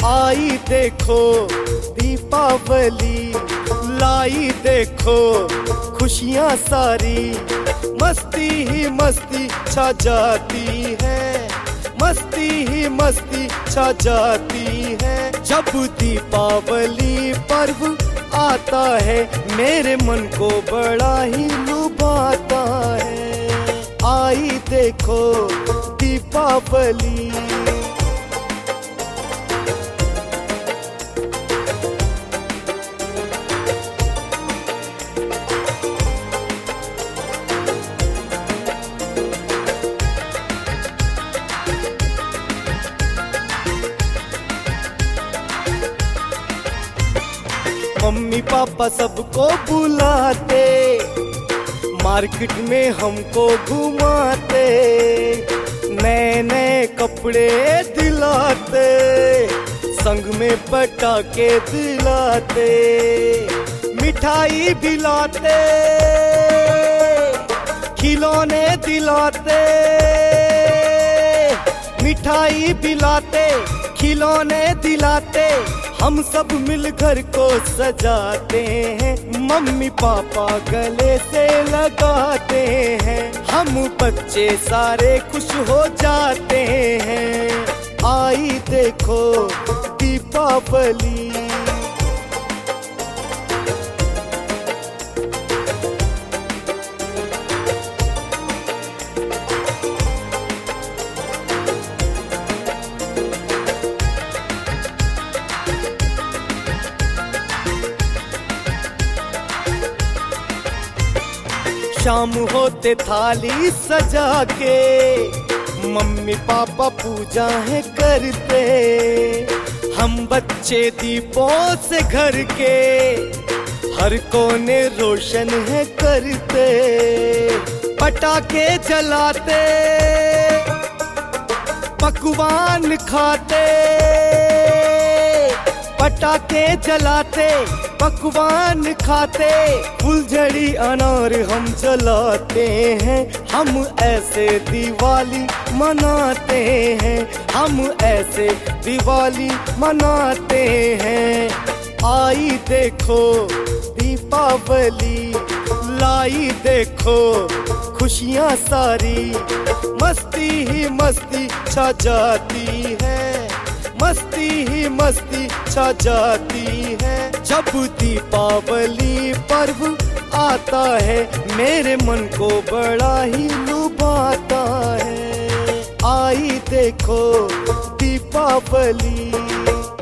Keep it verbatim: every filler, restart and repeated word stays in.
आई देखो दीपावली, लाई देखो खुशियाँ सारी, मस्ती ही मस्ती छा जाती है, मस्ती ही मस्ती छा जाती है। जब दीपावली पर्व आता है मेरे मन को बड़ा ही लुभाता है। आई देखो दीपावली। मम्मी पापा सबको बुलाते, मार्केट में हमको घुमाते, नए नए कपड़े दिलाते, संग में पटाखे दिलाते, मिठाई दिलाते, खिलौने दिलाते, मिठाई दिलाते, खिलौने दिलाते, हम सब मिल घर को सजाते हैं, मम्मी पापा गले से लगाते हैं, हम बच्चे सारे खुश हो जाते हैं। आई देखो दीपावली। शाम होते थाली सजा के मम्मी पापा पूजा है करते, हम बच्चे दीपों से घर के हर कोने रोशन है करते, पटाखे जलाते, पकवान खाते, पटाखे जलाते, पकवान खाते, फुलझड़ी अनार हम जलाते हैं, हम ऐसे दिवाली मनाते हैं, हम ऐसे दिवाली मनाते हैं। आई देखो दीपावली, लाई देखो खुशियाँ सारी, मस्ती ही मस्ती छा जाती है, मस्ती ही मस्ती छा जाती है। जब दीपावली पर्व आता है मेरे मन को बड़ा ही लुभाता है। आई देखो दीपावली।